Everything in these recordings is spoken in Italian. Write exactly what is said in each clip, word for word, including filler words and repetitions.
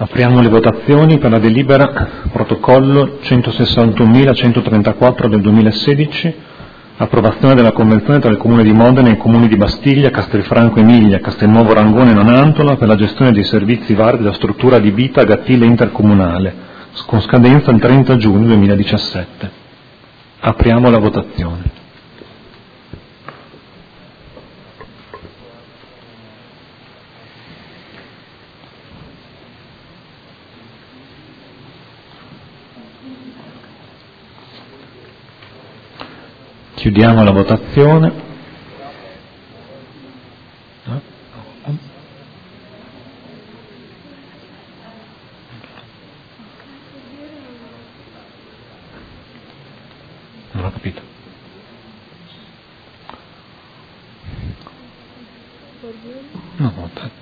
Apriamo le votazioni per la delibera protocollo centosessantunomilacentotrentaquattro del duemilasedici, approvazione della convenzione tra il Comune di Modena e i Comuni di Bastiglia, Castelfranco Emilia, Castelnuovo Rangone e Nonantola per la gestione dei servizi vari della struttura adibita a Gattile intercomunale, con scadenza il trenta giugno duemiladiciassette. Apriamo la votazione. Chiudiamo la votazione. Non ho capito. No, no,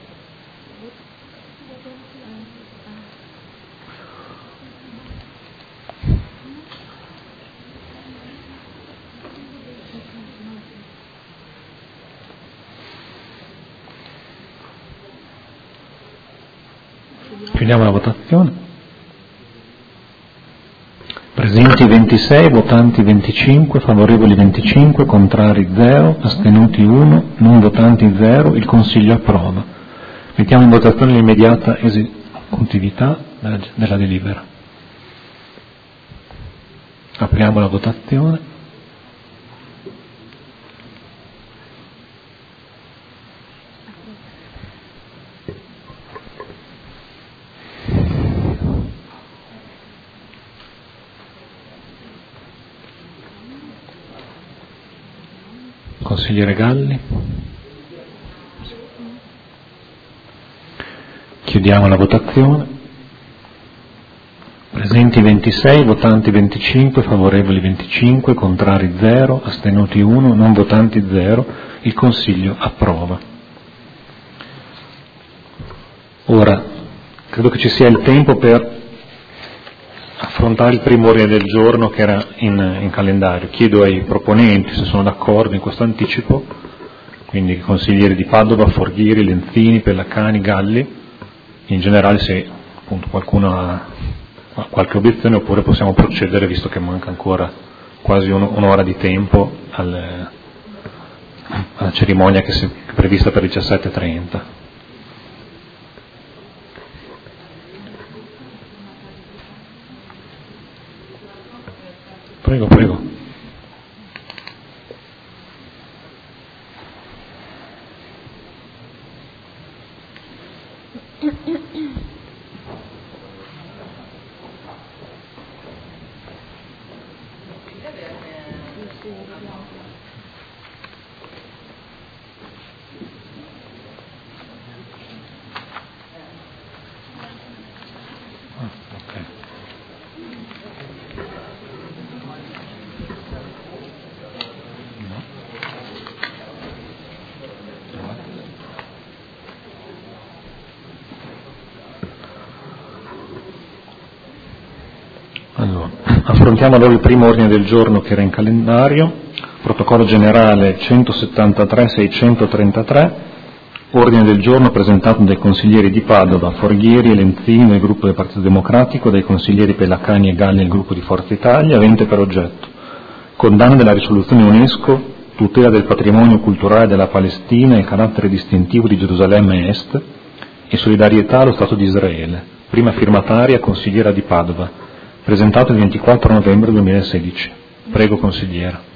Chiudiamo la votazione. Presenti ventisei, votanti venticinque, favorevoli venticinque, contrari zero, astenuti uno, non votanti zero. Il Consiglio approva. Mettiamo in votazione l'immediata esecutività della, della delibera. Apriamo la votazione. Consigliere Galli. Chiudiamo la votazione. Presenti ventisei, votanti venticinque, favorevoli venticinque, contrari zero, astenuti uno, non votanti zero. Il Consiglio approva. Ora, credo che ci sia il tempo per affrontare il primo ordine del giorno che era in, in calendario. Chiedo ai proponenti se sono d'accordo in questo anticipo, quindi i consiglieri di Padova, Forghieri, Lenzini, Pellacani, Galli, in generale se appunto qualcuno ha, ha qualche obiezione, oppure possiamo procedere visto che manca ancora quasi un, un'ora di tempo al, alla cerimonia che è prevista per diciassette e trenta. Prego, prego. Allora, affrontiamo allora il primo ordine del giorno che era in calendario, protocollo generale centosettantatré seicentotrentatré, ordine del giorno presentato dai consiglieri di Padova, Forghieri e Lenzini del gruppo del Partito Democratico, dai consiglieri Pellacani e Galli del gruppo di Forza Italia, avente per oggetto condanna della risoluzione UNESCO, tutela del patrimonio culturale della Palestina e carattere distintivo di Gerusalemme Est e solidarietà allo Stato di Israele, prima firmataria consigliera di Padova, presentato il ventiquattro novembre duemilasedici. Prego, consigliera.